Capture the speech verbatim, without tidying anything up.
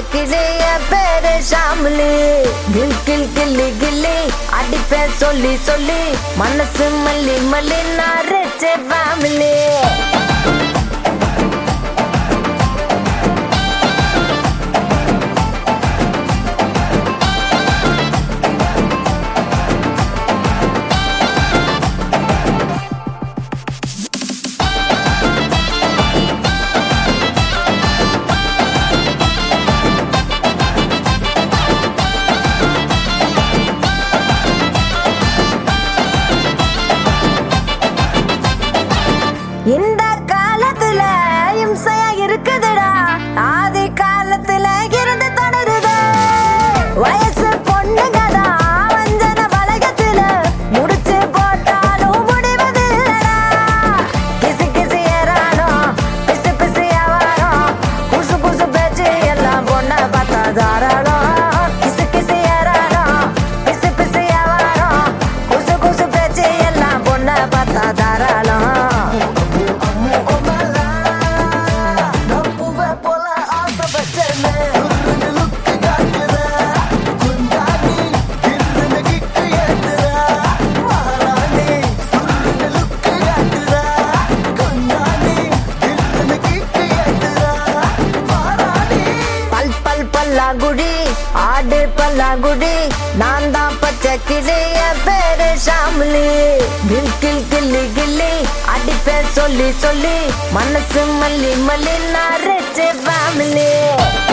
கிளிய பேரு ஷாமிலி. கில் கில் கில்லி கில்லி அடிப்பேன் சொல்லி சொல்லி மனசு மல்லி மல்லி நான் ரிச் ஃபேமிலி. இந்த காலத்துல இம்சையா இருக்குதுடா, ஆதி காலத்துல இருந்து தொடருது. வயசு பொண்ணுங்கதா வஞ்சன வளையத்துல முடிச்சு போட்டாலும் முடிவதில்லடா. கிசு கிசு ஏறானோ பிசு பிசு ஏவானோ குசு குசு பேச்சு எல்லாம் பொண்ண பார்த்தா தாராளம். கிசு கிசு ஏறானோ பிசு பிசு ஏவானோ குசு குசு பேச்சு எல்லாம் பொண்ண பார்த்தா தாராளம். பல்லாங்குடி ஆடு பல்லாங்குடி நான் தான் பச்சை கிளிய பேரு ஷாமிலி. கில் கில் கில்லி கில்லி அடிப்பேன் சொல்லி சொல்லி மனசு மல்லி மல்லி நான் ரிச் ஃபேமிலி.